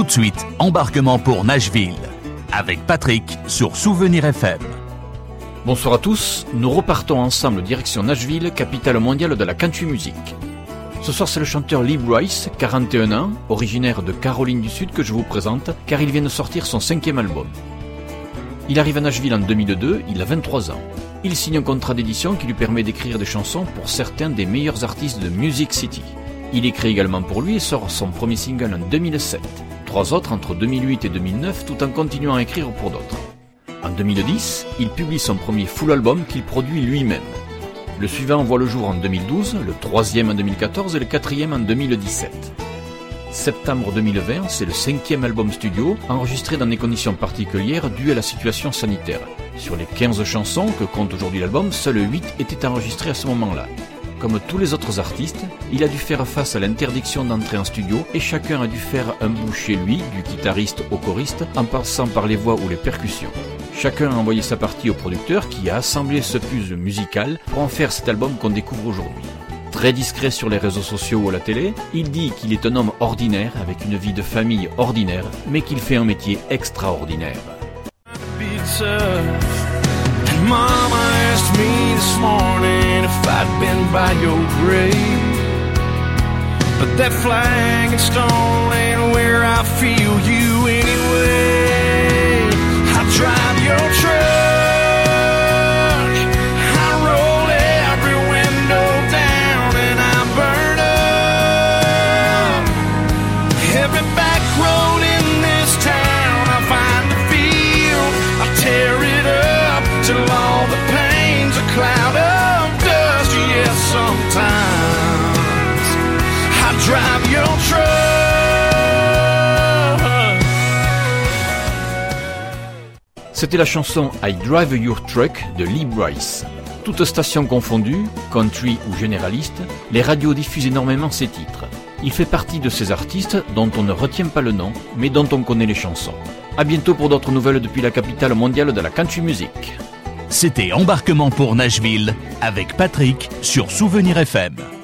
de suite, embarquement pour Nashville, avec Patrick sur Souvenir FM. Bonsoir à tous, nous repartons ensemble direction Nashville, capitale mondiale de la country music. Ce soir, c'est le chanteur Lee Brice, 41 ans, originaire de Caroline du Sud, que je vous présente, car il vient de sortir son 5e album. Il arrive à Nashville en 2002, il a 23 ans. Il signe un contrat d'édition qui lui permet d'écrire des chansons pour certains des meilleurs artistes de Music City. Il écrit également pour lui et sort son premier single en 2007. 3 autres entre 2008 et 2009, tout en continuant à écrire pour d'autres. En 2010, il publie son premier full album qu'il produit lui-même. Le suivant voit le jour en 2012, le 3e en 2014 et le 4e en 2017. Septembre 2020, c'est le 5e album studio, enregistré dans des conditions particulières dues à la situation sanitaire. Sur les 15 chansons que compte aujourd'hui l'album, seules 8 étaient enregistrées à ce moment-là. Comme tous les autres artistes, il a dû faire face à l'interdiction d'entrer en studio et chacun a dû faire un bout chez lui, du guitariste au choriste, en passant par les voix ou les percussions. Chacun a envoyé sa partie au producteur qui a assemblé ce puzzle musical pour en faire cet album qu'on découvre aujourd'hui. Très discret sur les réseaux sociaux ou à la télé, il dit qu'il est un homme ordinaire avec une vie de famille ordinaire, mais qu'il fait un métier extraordinaire. Mama asked me this morning if I'd been by your grave, but that flag and stone ain't where I feel you anyway. I drive your truck, I roll every window down and I burn up every back road in this town. I find the field, I tear it up till all the pain's a cloud of dust. Yes, sometimes I drive your truck. C'était la chanson I Drive Your Truck de Lee Brice. Toutes stations confondues, country ou généraliste, les radios diffusent énormément ses titres. Il fait partie de ces artistes dont on ne retient pas le nom, mais dont on connaît les chansons. A bientôt pour d'autres nouvelles depuis la capitale mondiale de la country music. C'était Embarquement pour Nashville avec Patrick sur Souvenir FM.